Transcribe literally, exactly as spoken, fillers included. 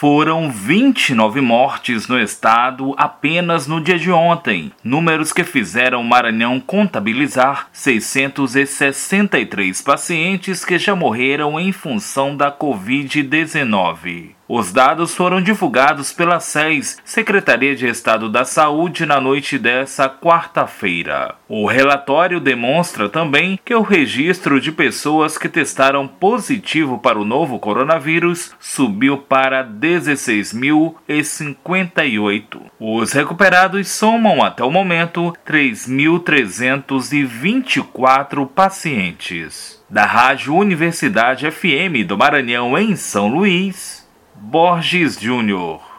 Foram vinte e nove mortes no estado apenas no dia de ontem, números que fizeram o Maranhão contabilizar seiscentos e sessenta e três pacientes que já morreram em função da covid dezenove. Os dados foram divulgados pela S E S, Secretaria de Estado da Saúde, na noite dessa quarta-feira. O relatório demonstra também que o registro de pessoas que testaram positivo para o novo coronavírus subiu para dezesseis mil e cinquenta e oito. Os recuperados somam até o momento três mil trezentos e vinte e quatro pacientes. Da Rádio Universidade F M do Maranhão, em São Luís, Borges Júnior.